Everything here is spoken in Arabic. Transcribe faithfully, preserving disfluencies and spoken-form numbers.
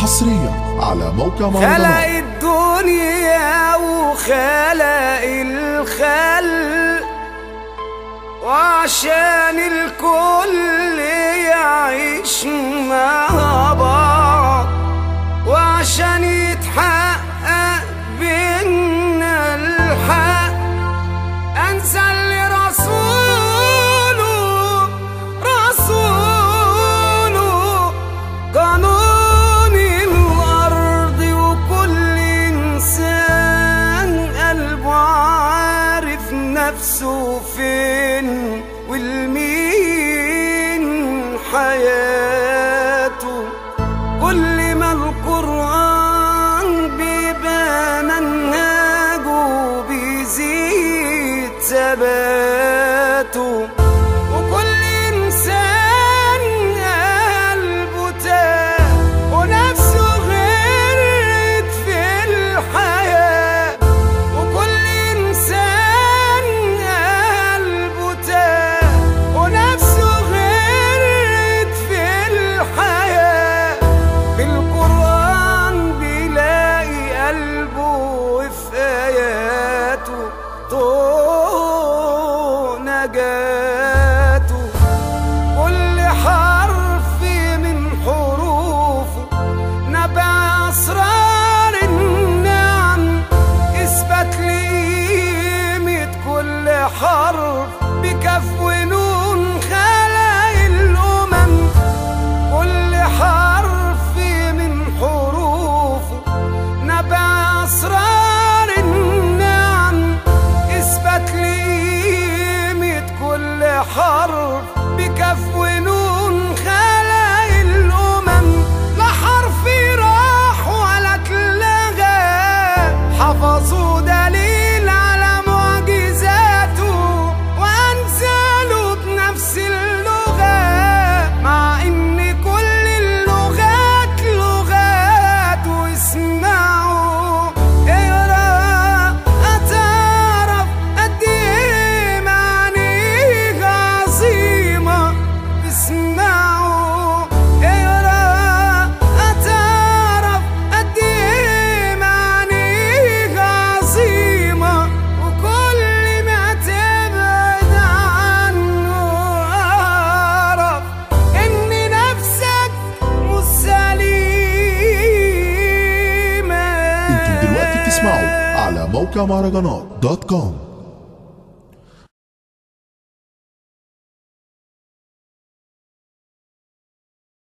حصريا على موقع خلق مهرجانات. الدنيا وخلق الخلق وعشان الكل يعيش مع بعض، وعشان يتحقق بينا الحق أنزل لرسوله رسوله قانون الأرض، وكل إنسان قلبه عارف نفسه فين والمين حياته. كل ما القرآن بيبقى منهجه بيزيد ثباته، وكل إنسان قلبه تاه ونفسه غرقت في الحياة، وكل إنسان قلبه تاه ونفسه غرقت في الحياة. بالقرآن بيلاقي قلبه وفي آياته طوق نجاته. كل حرف من حروفه نبع أسرار النعم، إثبات لقيمة كل حرف بكف ونون خلق الأمم. كل حرف من حروفه نبع أسرار النعم، إثبات لقيمة كل حرف بكف ونون خلق الأمم. لا حرف راح ولا اتلغى، حفظوا دليل على معجزاته وأنزلوا بنفس اللغة، مع إن كل اللغات لغات. واسمعوا اقرا هتعرف قد إيه معانيها عظيمة. اسمعوا اقرا هتعرف قد إيه معانيها عظيمة، وكل ما تبعد عنه اعرف إن نفسك مش سليمة. انتوا دلوقتي بتسمعوا على موقع مهرجانات دوت كوم.